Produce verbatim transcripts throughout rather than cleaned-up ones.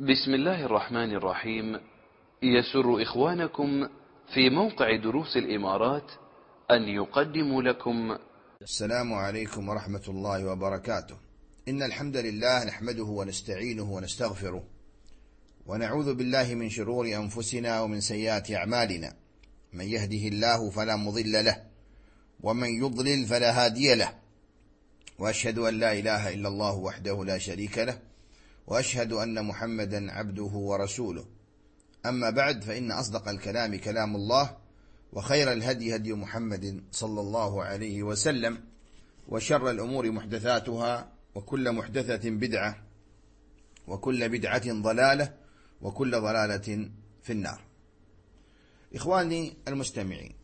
بسم الله الرحمن الرحيم. يسر إخوانكم في موقع دروس الإمارات أن يقدموا لكم السلام عليكم ورحمة الله وبركاته. إن الحمد لله نحمده ونستعينه ونستغفره ونعوذ بالله من شرور أنفسنا ومن سيئات أعمالنا. من يهده الله فلا مضل له ومن يضلل فلا هادي له، وأشهد أن لا إله إلا الله وحده لا شريك له، وأشهد أن محمدا عبده ورسوله. أما بعد، فإن أصدق الكلام كلام الله، وخير الهدي هدي محمد صلى الله عليه وسلم، وشر الأمور محدثاتها، وكل محدثة بدعة، وكل بدعة ضلالة، وكل ضلالة في النار. إخواني المستمعين،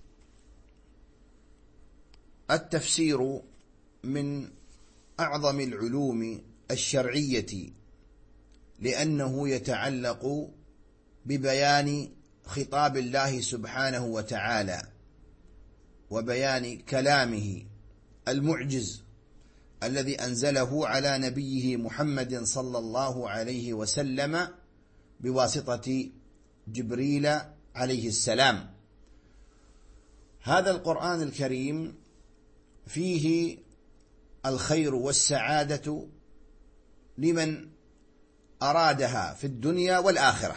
التفسير من أعظم العلوم الشرعية، لأنه يتعلق ببيان خطاب الله سبحانه وتعالى وبيان كلامه المعجز الذي أنزله على نبيه محمد صلى الله عليه وسلم بواسطة جبريل عليه السلام. هذا القرآن الكريم فيه الخير والسعادة لمن أرادها في الدنيا والآخرة،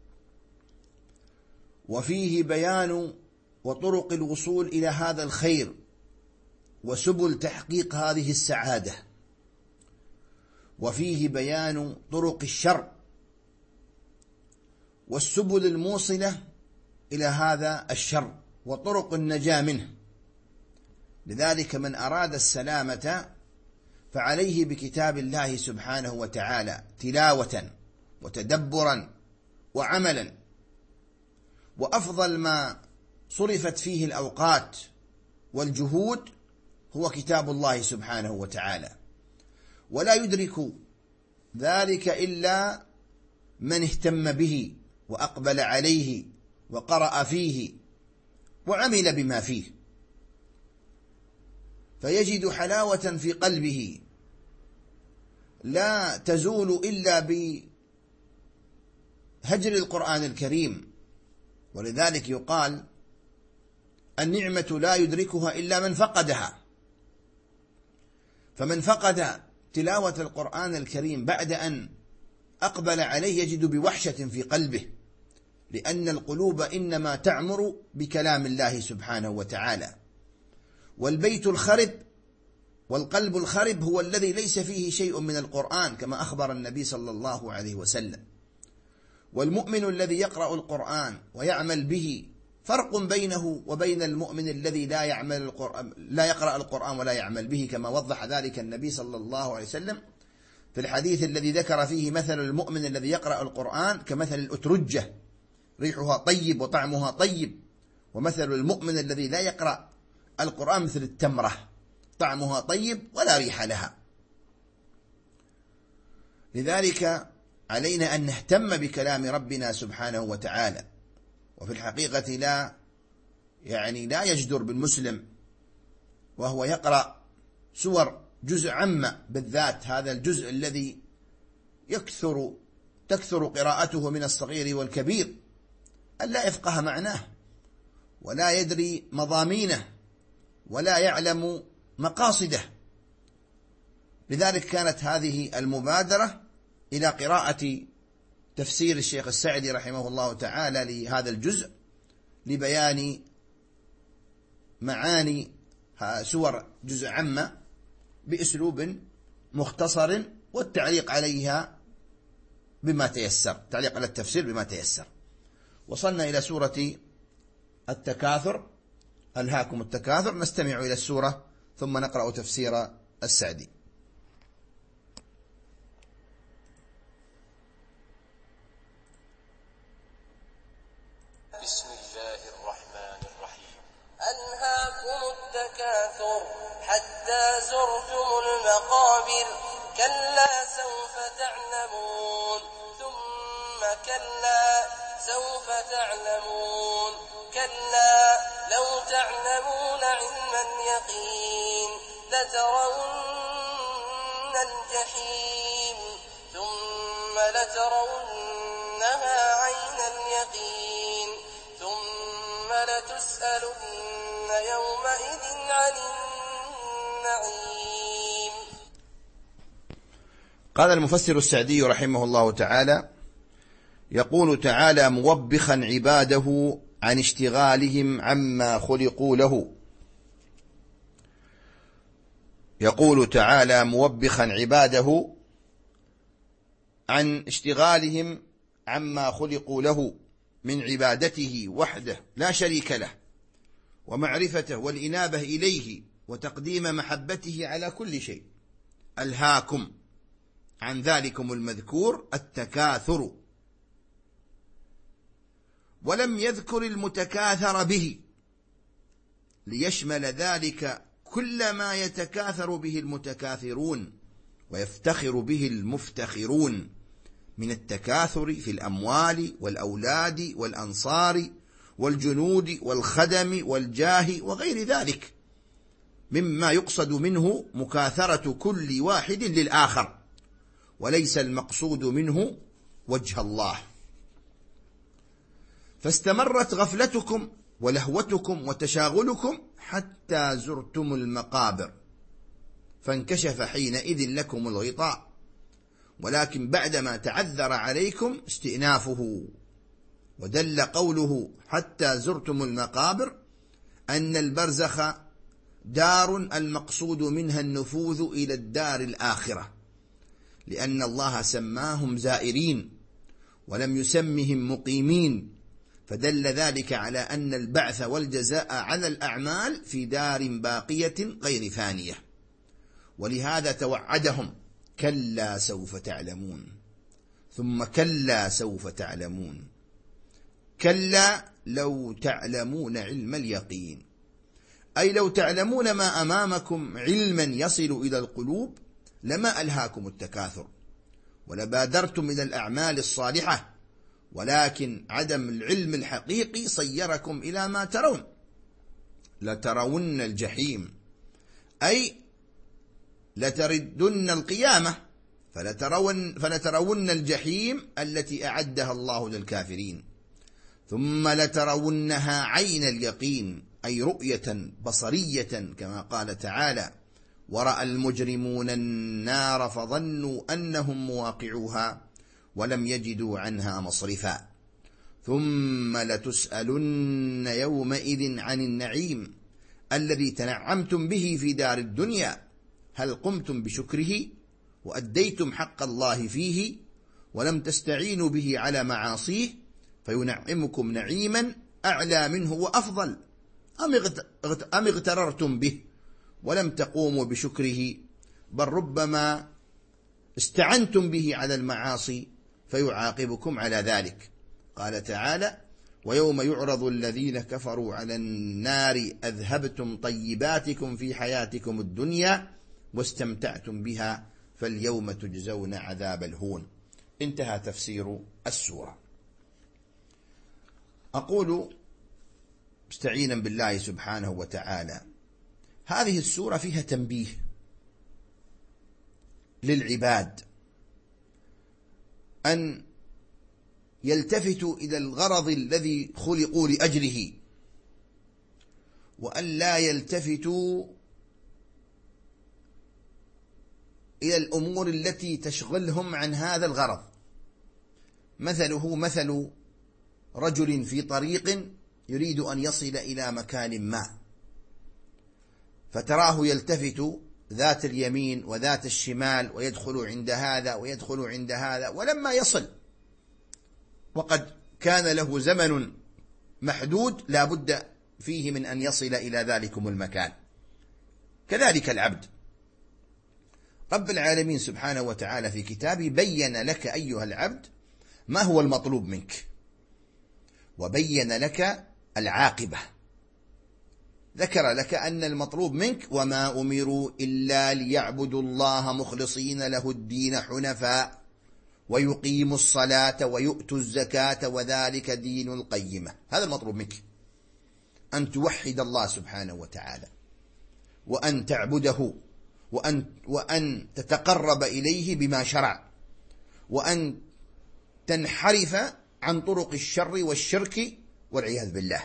وفيه بيان وطرق الوصول إلى هذا الخير وسبل تحقيق هذه السعادة، وفيه بيان طرق الشر والسبل الموصلة إلى هذا الشر وطرق النجاة منه. لذلك من أراد السلامة فعليه بكتاب الله سبحانه وتعالى تلاوة وتدبرا وعملا. وأفضل ما صرفت فيه الأوقات والجهود هو كتاب الله سبحانه وتعالى، ولا يدرك ذلك إلا من اهتم به وأقبل عليه وقرأ فيه وعمل بما فيه، فيجد حلاوة في قلبه لا تزول إلا بهجر القرآن الكريم. ولذلك يقال النعمة لا يدركها إلا من فقدها، فمن فقد تلاوة القرآن الكريم بعد أن أقبل عليه يجد بوحشة في قلبه، لأن القلوب إنما تعمر بكلام الله سبحانه وتعالى. والبيت الخرب والقلب الخرب هو الذي ليس فيه شيء من القرآن، كما أخبر النبي صلى الله عليه وسلم. والمؤمن الذي يقرأ القرآن ويعمل به فرق بينه وبين المؤمن الذي لا يعمل القرآن لا يقرأ القرآن ولا يعمل به، كما وضح ذلك النبي صلى الله عليه وسلم في الحديث الذي ذكر فيه مثل المؤمن الذي يقرأ القرآن كمثل الأترجة، ريحها طيب وطعمها طيب، ومثل المؤمن الذي لا يقرأ القرآن مثل التمرة، طعمها طيب ولا ريح لها. لذلك علينا أن نهتم بكلام ربنا سبحانه وتعالى. وفي الحقيقة لا يعني لا يجدر بالمسلم وهو يقرأ سور جزء عامة، بالذات هذا الجزء الذي يكثر تكثر قراءته من الصغير والكبير، ألا يفقه معناه ولا يدري مضامينه ولا يعلم مقاصده. لذلك كانت هذه المبادرة إلى قراءة تفسير الشيخ السعدي رحمه الله تعالى لهذا الجزء لبيان معاني سور جزء عامة بأسلوب مختصر، والتعليق عليها بما تيسر، تعليق على التفسير بما تيسر. وصلنا إلى سورة التكاثر، ألهاكم التكاثر. نستمع إلى السورة ثم نقرأ تفسير السعدي. بسم الله الرحمن الرحيم. ألهاكم التكاثر حتى زرتم المقابر، كلا سوف تعلمون ثم كلا سوف تعلمون، كلا لو تعلمون علم اليقين لترون الجحيم ثم لترون اليقين ثم لتسألن يومئذ عن النعيم. قال المفسر السعدي رحمه الله تعالى: يقول تعالى موبخا عباده عن اشتغالهم عما خلقوا له. يقول تعالى موبخا عباده عن اشتغالهم عما خلقوا له من عبادته وحده لا شريك له، ومعرفته والإنابة إليه وتقديم محبته على كل شيء. ألهاكم عن ذلكم المذكور التكاثر، ولم يذكر المتكاثر به ليشمل ذلك كل ما يتكاثر به المتكاثرون ويفتخر به المفتخرون من التكاثر في الأموال والأولاد والأنصار والجنود والخدم والجاه وغير ذلك مما يقصد منه مكاثرة كل واحد للآخر، وليس المقصود منه وجه الله. فاستمرت غفلتكم ولهوتكم وتشاغلكم حتى زرتم المقابر، فانكشف حينئذ لكم الغطاء، ولكن بعدما تعذر عليكم استئنافه. ودل قوله حتى زرتم المقابر أن البرزخ دار المقصود منها النفوذ إلى الدار الآخرة، لأن الله سماهم زائرين ولم يسمهم مقيمين، فدل ذلك على أن البعث والجزاء على الأعمال في دار باقية غير فانية. ولهذا توعدهم: كلا سوف تعلمون، ثم كلا سوف تعلمون، كلا لو تعلمون علم اليقين، أي لو تعلمون ما أمامكم علما يصل إلى القلوب لما ألهاكم التكاثر ولبادرتم إلى الأعمال الصالحة، ولكن عدم العلم الحقيقي صيركم إلى ما ترون. لترون الجحيم، أي لتردن القيامة، فلترون, فلترون الجحيم التي أعدها الله للكافرين، ثم لترونها عين اليقين، أي رؤية بصرية، كما قال تعالى: ورأى المجرمون النار فظنوا أنهم مواقعوها ولم يجدوا عنها مصرفا، ثم لتسألن يومئذ عن النعيم الذي تنعمتم به في دار الدنيا، هل قمتم بشكره وأديتم حق الله فيه ولم تستعينوا به على معاصيه فينعمكم نعيما أعلى منه وأفضل، أم اغتررتم به ولم تقوموا بشكره، بل ربما استعنتم به على المعاصي فيعاقبكم على ذلك. قال تعالى: ويوم يعرض الذين كفروا على النار أذهبتم طيباتكم في حياتكم الدنيا واستمتعتم بها فاليوم تجزون عذاب الهون. انتهى تفسير السورة. أقول مستعينا بالله سبحانه وتعالى: هذه السورة فيها تنبيه للعباد أن يلتفتوا إلى الغرض الذي خلقوا لأجله، وأن لا يلتفتوا إلى الأمور التي تشغلهم عن هذا الغرض. مثله مثل رجل في طريق يريد أن يصل إلى مكان ما، فتراه يلتفت ذات اليمين وذات الشمال ويدخل عند هذا ويدخل عند هذا، ولما يصل وقد كان له زمن محدود لا بد فيه من أن يصل إلى ذلكم المكان. كذلك العبد، رب العالمين سبحانه وتعالى في كتابه بين لك أيها العبد ما هو المطلوب منك، وبين لك العاقبة. ذكر لك أن المطلوب منك: وما أمروا إلا ليعبدوا الله مخلصين له الدين حنفاء ويقيموا الصلاة ويؤتوا الزكاة وذلك دين القيمة. هذا المطلوب منك، أن توحد الله سبحانه وتعالى، وأن تعبده، وأن, وأن تتقرب إليه بما شرع، وأن تنحرف عن طرق الشر والشرك والعياذ بالله.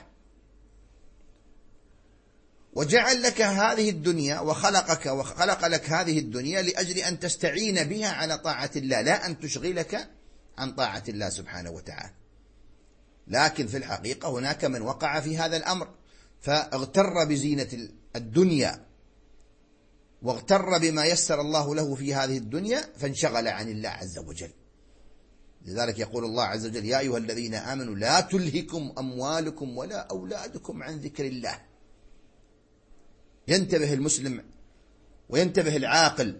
وجعل لك هذه الدنيا وخلقك وخلق لك هذه الدنيا لأجل أن تستعين بها على طاعة الله، لا أن تشغلك عن طاعة الله سبحانه وتعالى. لكن في الحقيقة هناك من وقع في هذا الأمر فاغتر بزينة الدنيا واغتر بما يسر الله له في هذه الدنيا فانشغل عن الله عز وجل. لذلك يقول الله عز وجل: يا أيها الذين آمنوا لا تلهكم أموالكم ولا أولادكم عن ذكر الله. ينتبه المسلم وينتبه العاقل.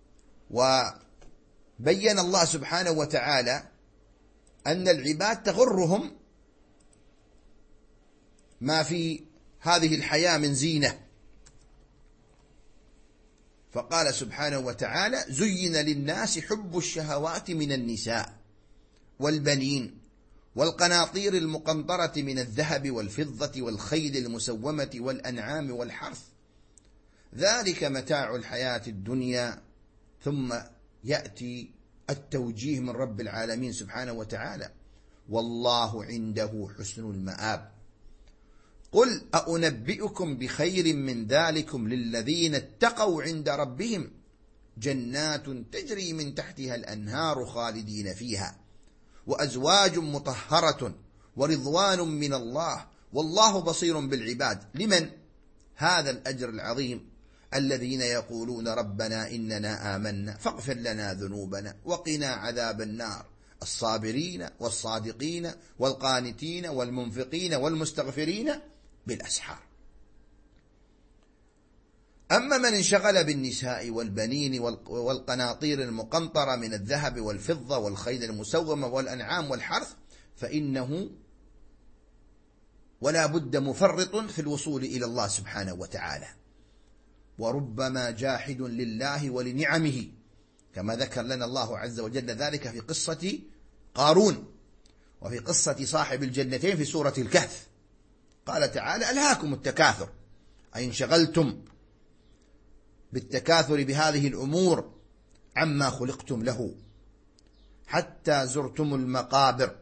وبين الله سبحانه وتعالى أن العباد تغرهم ما في هذه الحياة من زينة، فقال سبحانه وتعالى: زين للناس حب الشهوات من النساء والبنين والقناطير المقنطرة من الذهب والفضة والخيل المسومة والأنعام والحرث، ذلك متاع الحياة الدنيا. ثم يأتي التوجيه من رب العالمين سبحانه وتعالى: والله عنده حسن المآب. قل أأنبئكم بخير من ذلكم للذين اتقوا عند ربهم جنات تجري من تحتها الأنهار خالدين فيها وأزواج مطهرة ورضوان من الله والله بصير بالعباد. لمن هذا الأجر العظيم؟ الذين يقولون ربنا إننا آمنا فاغفر لنا ذنوبنا وقنا عذاب النار، الصابرين والصادقين والقانتين والمنفقين والمستغفرين بالأسحار. أما من انشغل بالنساء والبنين والقناطير المقنطرة من الذهب والفضة والخيل المسومة والأنعام والحرث فإنه ولا بد مفرط في الوصول إلى الله سبحانه وتعالى، وربما جاحد لله ولنعمه، كما ذكر لنا الله عز وجل ذلك في قصة قارون وفي قصة صاحب الجنتين في سورة الكهف. قال تعالى: ألهاكم التكاثر، أي انشغلتم بالتكاثر بهذه الأمور عما خلقتم له حتى زرتم المقابر،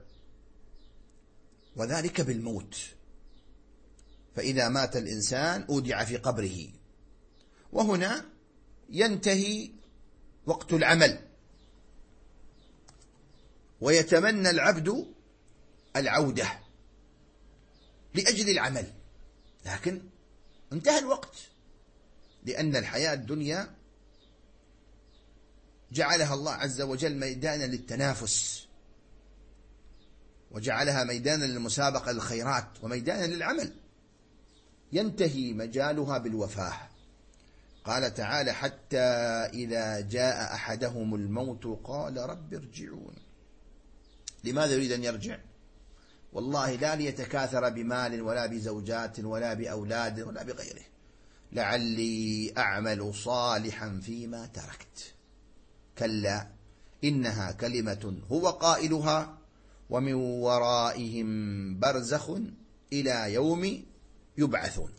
وذلك بالموت. فإذا مات الإنسان أودع في قبره، وهنا ينتهي وقت العمل ويتمنى العبد العودة لأجل العمل، لكن انتهى الوقت، لأن الحياة الدنيا جعلها الله عز وجل ميدانا للتنافس، وجعلها ميدانا للمسابقة للخيرات وميدانا للعمل، ينتهي مجالها بالوفاة. قال تعالى: حتى إذا جاء أحدهم الموت قال رب ارجعون. لماذا يريد أن يرجع؟ والله لا ليتكاثر بمال ولا بزوجات ولا بأولاد ولا بغيره، لعلي أعمل صالحا فيما تركت. كلا إنها كلمة هو قائلها ومن ورائهم برزخ إلى يوم يبعثون.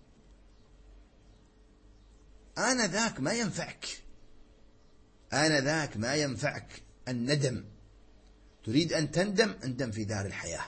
آنذاك ما ينفعك، آنذاك ما ينفعك الندم. تريد أن تندم، اندم في دار الحياة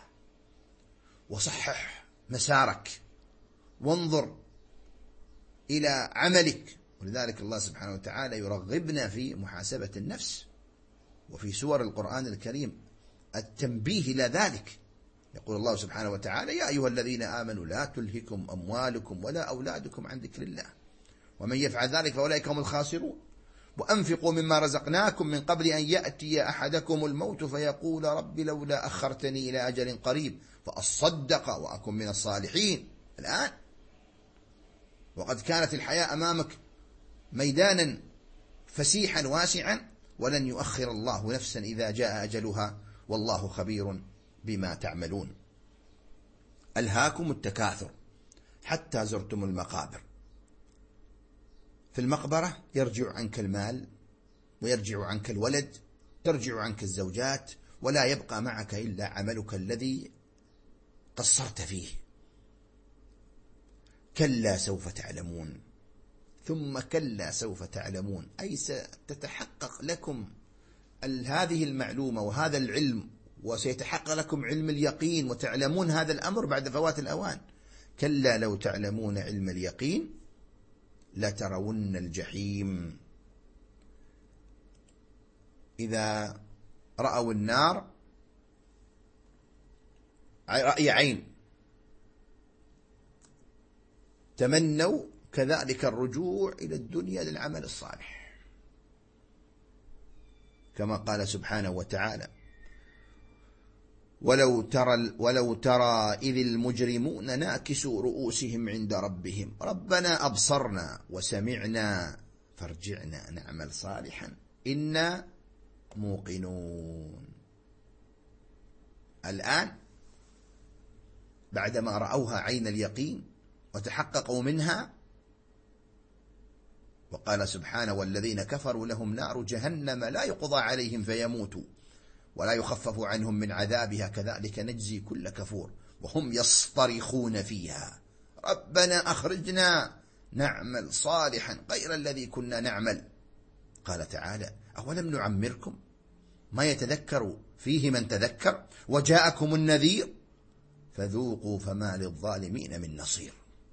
وصحح مسارك وانظر إلى عملك. ولذلك الله سبحانه وتعالى يرغبنا في محاسبة النفس، وفي سور القرآن الكريم التنبيه إلى ذلك. يقول الله سبحانه وتعالى: يا أيها الذين آمنوا لا تلهكم أموالكم ولا أولادكم عن ذكر الله ومن يفعل ذلك فأولئك هم الخاسرون وأنفقوا مما رزقناكم من قبل أن يأتي أحدكم الموت فيقول رب لولا أخرتني إلى أجل قريب فأصدق وأكن من الصالحين. الآن وقد كانت الحياة أمامك ميدانا فسيحا واسعا، ولن يؤخر الله نفسا إذا جاء أجلها والله خبير بما تعملون. ألهاكم التكاثر حتى زرتم المقابر. في المقبرة يرجع عنك المال ويرجع عنك الولد، ترجع عنك الزوجات، ولا يبقى معك إلا عملك الذي قصرت فيه. كلا سوف تعلمون ثم كلا سوف تعلمون، أي ستتحقق لكم هذه المعلومة وهذا العلم وسيتحقق لكم علم اليقين وتعلمون هذا الأمر بعد فوات الأوان. كلا لو تعلمون علم اليقين لترون الجحيم. إذا رأوا النار رأي عين تمنوا كذلك الرجوع إلى الدنيا للعمل الصالح، كما قال سبحانه وتعالى: ولو ترى, ولو ترى إذ المجرمون ناكسوا رؤوسهم عند ربهم ربنا أبصرنا وسمعنا فارجعنا نعمل صالحا إنا موقنون. الآن بعدما رأوها عين اليقين وتحققوا منها، وقال سبحانه: والذين كفروا لهم نار جهنم لا يقضى عليهم فيموتوا ولا يخفف عنهم من عذابها كذلك نجزي كل كفور وهم يصطرخون فيها ربنا أخرجنا نعمل صالحا غير الذي كنا نعمل. قال تعالى: أولم نعمركم ما يتذكر فيه من تذكر وجاءكم النذير فذوقوا فما للظالمين من نصير.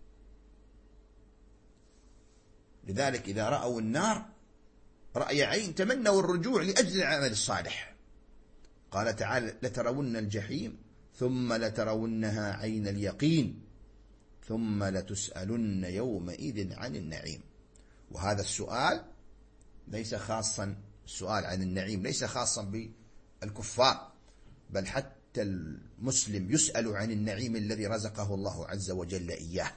لذلك إذا رأوا النار رأي عين تمنوا الرجوع لأجل العمل الصالح. قال تعالى: لترون الجحيم ثم لترونها عين اليقين ثم لتسألن يومئذ عن النعيم. وهذا السؤال ليس خاصا، السؤال عن النعيم ليس خاصا بالكفار، بل حتى المسلم يسأل عن النعيم الذي رزقه الله عز وجل إياه.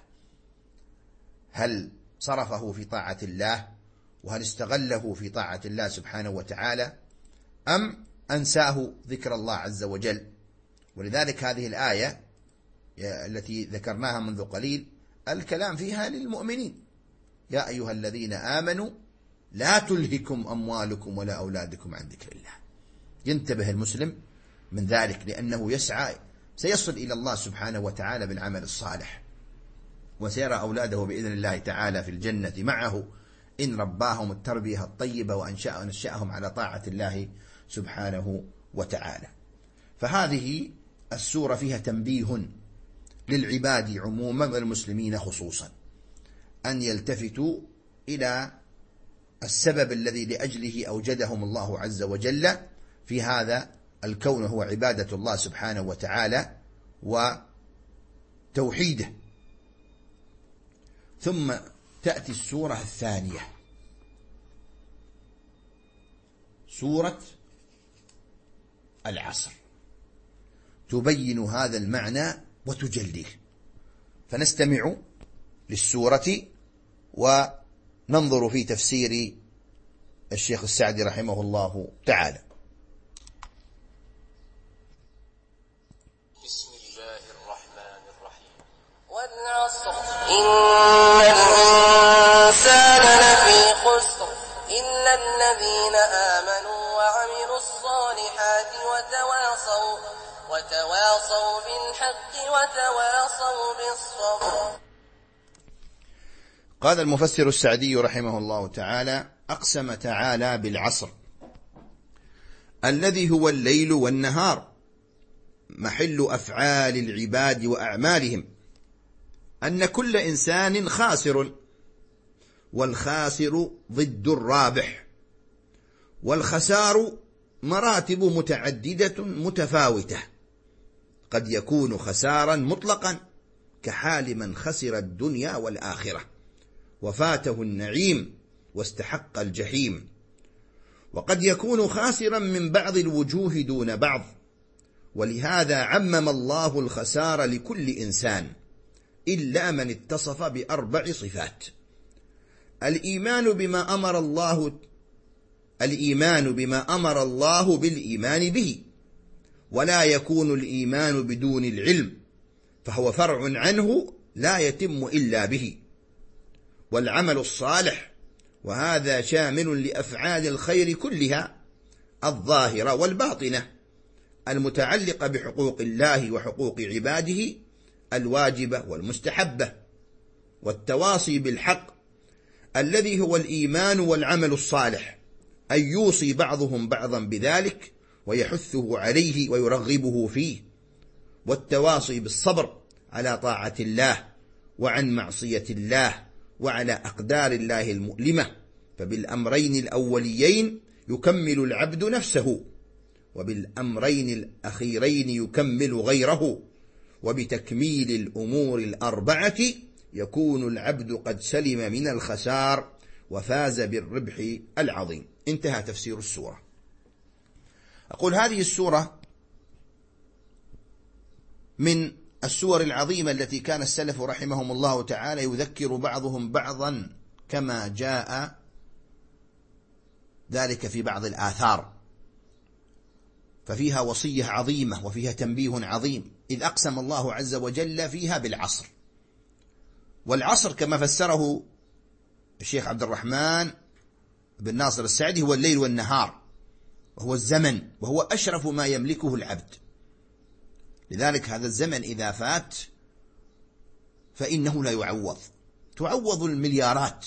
هل صرفه في طاعة الله وهل استغله في طاعة الله سبحانه وتعالى أم أنساه ذكر الله عز وجل؟ ولذلك هذه الآية التي ذكرناها منذ قليل الكلام فيها للمؤمنين: يا أيها الذين آمنوا لا تلهكم أموالكم ولا أولادكم عن ذكر الله. ينتبه المسلم من ذلك، لأنه يسعى سيصل إلى الله سبحانه وتعالى بالعمل الصالح، وسيرى أولاده بإذن الله تعالى في الجنة معه إن رباهم التربية الطيبة وأنشأهم على طاعة الله سبحانه وتعالى. فهذه السورة فيها تنبيه للعباد عموما والمسلمين خصوصا أن يلتفتوا إلى السبب الذي لأجله أوجدهم الله عز وجل في هذا الكون، هو عبادة الله سبحانه وتعالى وتوحيده. ثم تأتي السورة الثانية، سورة العصر، تبين هذا المعنى وتجليه. فنستمع للسورة وننظر في تفسير الشيخ السعدي رحمه الله تعالى. بسم الله الرحمن الرحيم. والعصر إن الإنسان لفي خسر إلا الذين آمنوا وعملوا الصالحات وتواصوا وتواصوا بالحق وتواصوا بالصبر. قال المفسر السعدي رحمه الله تعالى: أقسم تعالى بالعصر الذي هو الليل والنهار محل أفعال العباد وأعمالهم، أن كل إنسان خاسر، والخاسر ضد الرابح، والخسار مراتب متعددة متفاوتة، قد يكون خسارا مطلقا كحال من خسر الدنيا والآخرة وفاته النعيم واستحق الجحيم، وقد يكون خاسرا من بعض الوجوه دون بعض، ولهذا عمم الله الخسار لكل إنسان إلا من اتصف بأربع صفات: الإيمان بما أمر الله الإيمان بما أمر الله بالإيمان به، ولا يكون الإيمان بدون العلم فهو فرع عنه لا يتم إلا به، والعمل الصالح، وهذا شامل لأفعال الخير كلها الظاهرة والباطنة المتعلقة بحقوق الله وحقوق عباده الواجبة والمستحبة، والتواصي بالحق الذي هو الإيمان والعمل الصالح، أن يوصي بعضهم بعضا بذلك ويحثه عليه ويرغبه فيه، والتواصي بالصبر على طاعة الله وعن معصية الله وعلى أقدار الله المؤلمة. فبالأمرين الأوليين يكمل العبد نفسه، وبالأمرين الأخيرين يكمل غيره، وبتكميل الأمور الأربعة يكون العبد قد سلم من الخسار وفاز بالربح العظيم. انتهى تفسير السورة. أقول هذه السورة من السور العظيمة التي كان السلف رحمهم الله تعالى يذكر بعضهم بعضا كما جاء ذلك في بعض الآثار، ففيها وصية عظيمة وفيها تنبيه عظيم، إذ أقسم الله عز وجل فيها بالعصر. والعصر كما فسره الشيخ عبد الرحمن بن ناصر السعدي هو الليل والنهار، وهو الزمن، وهو أشرف ما يملكه العبد. لذلك هذا الزمن إذا فات فإنه لا يعوض، تعوض المليارات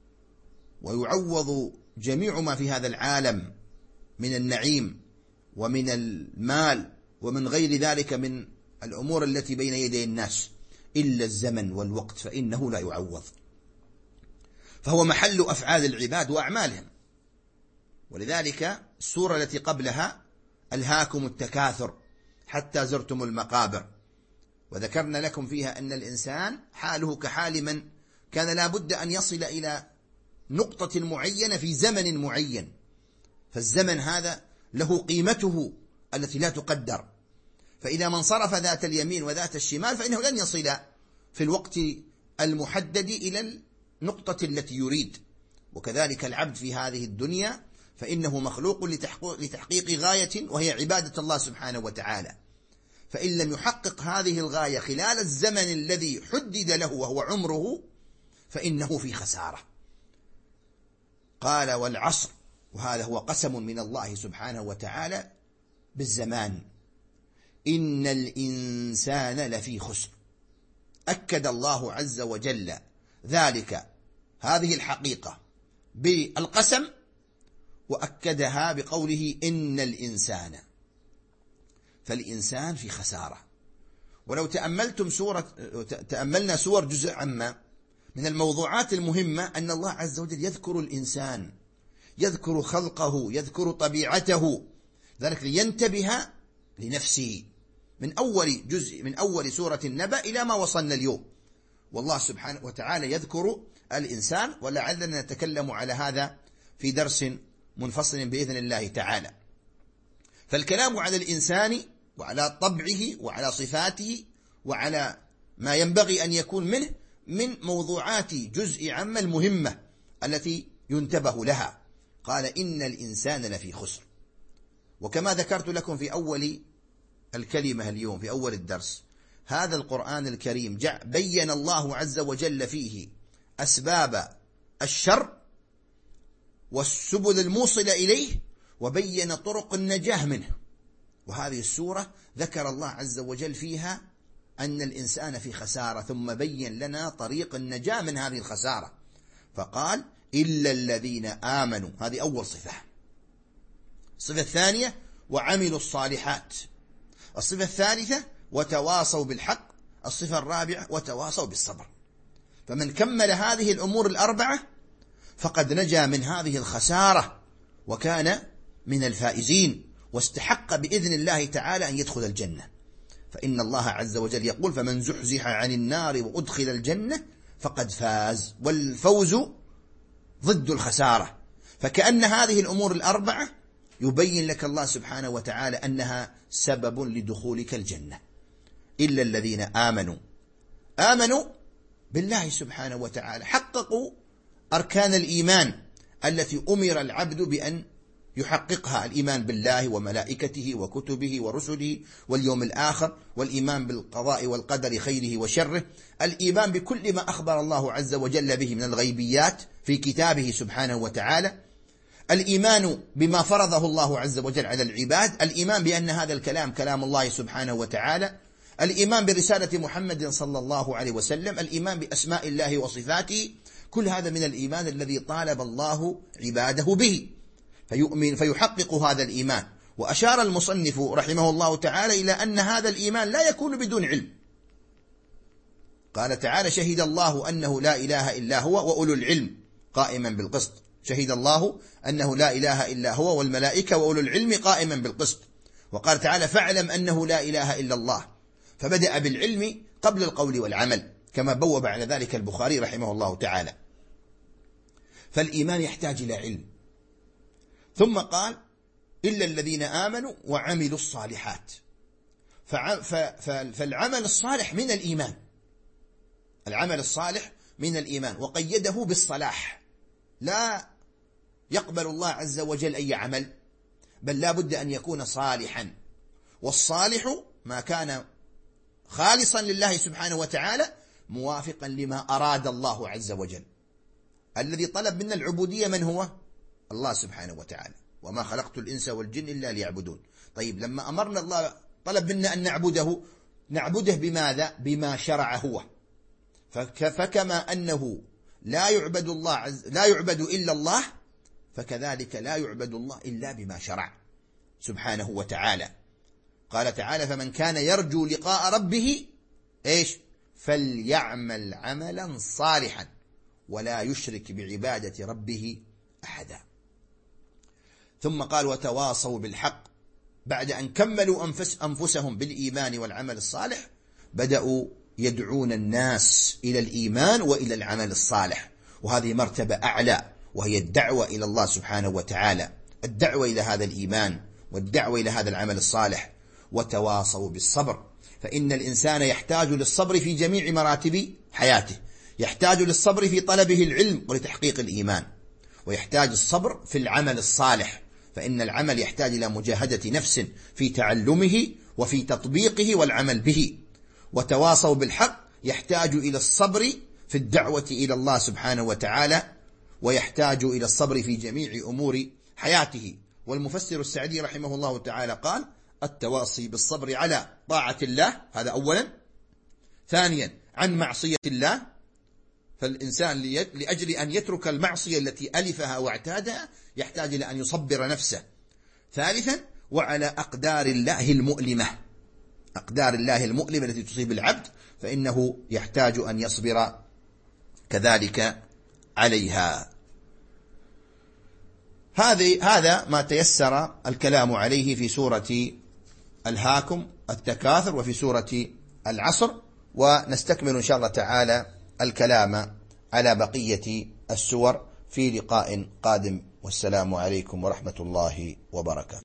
ويعوض جميع ما في هذا العالم من النعيم ومن المال ومن غير ذلك من الأمور التي بين يدي الناس، إلا الزمن والوقت فإنه لا يعوض، فهو محل أفعال العباد وأعمالهم. ولذلك السورة التي قبلها ألهاكم التكاثر حتى زرتم المقابر، وذكرنا لكم فيها أن الإنسان حاله كحال من كان لا بد أن يصل إلى نقطة معينة في زمن معين، فالزمن هذا له قيمته التي لا تقدر، فإذا من صرف ذات اليمين وذات الشمال فإنه لن يصل في الوقت المحدد إلى النقطة التي يريد. وكذلك العبد في هذه الدنيا فإنه مخلوق لتحقيق غاية وهي عبادة الله سبحانه وتعالى، فإن لم يحقق هذه الغاية خلال الزمن الذي حدد له وهو عمره فإنه في خسارة. قال والعصر، وهذا هو قسم من الله سبحانه وتعالى بالزمان، إن الإنسان لفي خسر. أكد الله عز وجل ذلك هذه الحقيقة بالقسم، وأكدها بقوله إن الإنسان، فالإنسان في خسارة. ولو تأملتم سورة تأملنا سور جزء عما من الموضوعات المهمة أن الله عز وجل يذكر الإنسان، يذكر خلقه، يذكر طبيعته، ذلك لينتبه لنفسه من أول جزء من أول سورة النبأ إلى ما وصلنا اليوم. والله سبحانه وتعالى يذكر الإنسان، ولعلنا نتكلم على هذا في درس منفصل بإذن الله تعالى. فالكلام على الإنسان وعلى طبعه وعلى صفاته وعلى ما ينبغي أن يكون منه من موضوعات جزء عامة المهمة التي ينتبه لها. قال إن الإنسان لفي خسر. وكما ذكرت لكم في أول الكلمة اليوم في أول الدرس، هذا القرآن الكريم جاء بين الله عز وجل فيه أسباب الشر والسبل الموصلة إليه، وبين طرق النجاة منه. وهذه السورة ذكر الله عز وجل فيها أن الإنسان في خسارة، ثم بين لنا طريق النجاة من هذه الخسارة، فقال إلا الذين آمنوا، هذه أول صفة. الصفة الثانية وعملوا الصالحات. الصفة الثالثة وتواصوا بالحق. الصفة الرابعة وتواصوا بالصبر. فمن كمل هذه الأمور الأربعة فقد نجا من هذه الخسارة وكان من الفائزين، واستحق بإذن الله تعالى أن يدخل الجنة. فإن الله عز وجل يقول فمن زحزح عن النار وأدخل الجنة فقد فاز، والفوز ضد الخسارة. فكأن هذه الأمور الأربعة يبين لك الله سبحانه وتعالى أنها سبب لدخولك الجنة. إلا الذين آمنوا، آمنوا بالله سبحانه وتعالى، حققوا أركان الإيمان التي أمر العبد بأن يحققها: الإيمان بالله وملائكته وكتبه ورسله واليوم الآخر، والإيمان بالقضاء والقدر خيره وشره، الإيمان بكل ما أخبر الله عز وجل به من الغيبيات في كتابه سبحانه وتعالى، الإيمان بما فرضه الله عز وجل على العباد، الإيمان بأن هذا الكلام كلام الله سبحانه وتعالى، الإيمان برسالة محمد صلى الله عليه وسلم، الإيمان بأسماء الله وصفاته. كل هذا من الإيمان الذي طالب الله عباده به، فيؤمن فيحقق هذا الإيمان. وأشار المصنف رحمه الله تعالى إلى أن هذا الإيمان لا يكون بدون علم. قال تعالى: شهد الله أنه لا إله إلا هو وأولو العلم قائما بالقسط. شهد الله أنه لا إله إلا هو والملائكة وأولو العلم قائما بالقسط. وقال تعالى: فاعلم أنه لا إله إلا الله، فبدأ بالعلم قبل القول والعمل، كما بوب على ذلك البخاري رحمه الله تعالى. فالإيمان يحتاج إلى علم. ثم قال: إلا الذين آمنوا وعملوا الصالحات. فالعمل الصالح من الإيمان، العمل الصالح من الإيمان، وقيده بالصلاح. لا يقبل الله عز وجل أي عمل، بل لا بد أن يكون صالحا. والصالح ما كان خالصا لله سبحانه وتعالى موافقا لما أراد الله عز وجل. الذي طلب منا العبودية من هو؟ الله سبحانه وتعالى: وما خلقت الإنس والجن إلا ليعبدون. طيب، لما أمرنا الله طلب منا أن نعبده، نعبده بماذا؟ بما شرع هو. فكما أنه لا يعبد الله عز لا يعبد إلا الله، فكذلك لا يعبد الله إلا بما شرع سبحانه وتعالى. قال تعالى: فمن كان يرجو لقاء ربه إيش؟ فليعمل عملا صالحا ولا يشرك بعبادة ربه أحدا. ثم قال: وتواصوا بالحق. بعد أن كملوا أنفس أنفسهم بالإيمان والعمل الصالح، بدأوا يدعون الناس إلى الإيمان وإلى العمل الصالح، وهذه مرتبة أعلى، وهي الدعوة إلى الله سبحانه وتعالى، الدعوة إلى هذا الإيمان والدعوة إلى هذا العمل الصالح. وتواصوا بالصبر، فإن الإنسان يحتاج للصبر في جميع مراتب حياته. يحتاج للصبر في طلبه العلم ولتحقيق الإيمان، ويحتاج الصبر في العمل الصالح، فإن العمل يحتاج إلى مجاهدة نفس في تعلمه وفي تطبيقه والعمل به. وتواصوا بالحق يحتاج إلى الصبر في الدعوة إلى الله سبحانه وتعالى، ويحتاج إلى الصبر في جميع أمور حياته. والمفسر السعدي رحمه الله تعالى قال: التواصي بالصبر على طاعة الله، هذا أولا. ثانيا، عن معصية الله، فالإنسان لأجل أن يترك المعصية التي ألفها واعتادها يحتاج إلى أن يصبر نفسه. ثالثا، وعلى أقدار الله المؤلمة، أقدار الله المؤلمة التي تصيب العبد، فإنه يحتاج أن يصبر كذلك عليها. هذا ما تيسر الكلام عليه في سورة ألهاكم التكاثر وفي سورة العصر، ونستكمل إن شاء الله تعالى الكلام على بقية السور في لقاء قادم، والسلام عليكم ورحمة الله وبركاته.